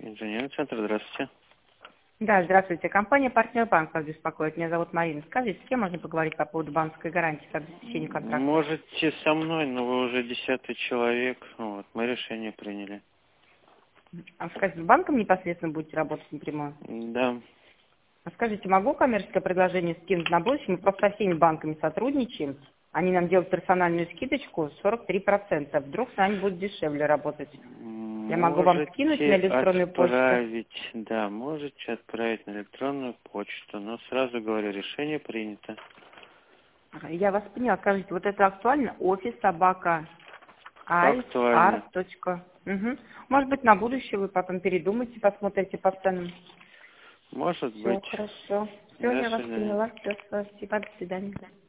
Инженерный центр, здравствуйте. Да, здравствуйте. Компания «Партнер Банк» вас беспокоит. Меня зовут Марина. Скажите, с кем можно поговорить по поводу банковской гарантии по обеспечению контракта? Можете со мной, но вы уже 10-й человек. Вот, мы решение приняли. А скажите, с банком непосредственно будете работать напрямую? Да. А скажите, могу коммерческое предложение скинуть на будущее? Мы просто со всеми банками сотрудничаем. Они нам делают персональную скидочку 43%. Вдруг с нами будет дешевле работать. Я могу вам скинуть на электронную почту. Да, можете отправить на электронную почту, но сразу говорю, решение принято. Я вас поняла. Скажите, вот это актуально? Офис собака Актуально. Угу. Может быть, на будущее вы потом передумаете, посмотрите по ценам. Может Все, быть. хорошо. Все, До я вас свидания. поняла. Все, спасибо. До свидания.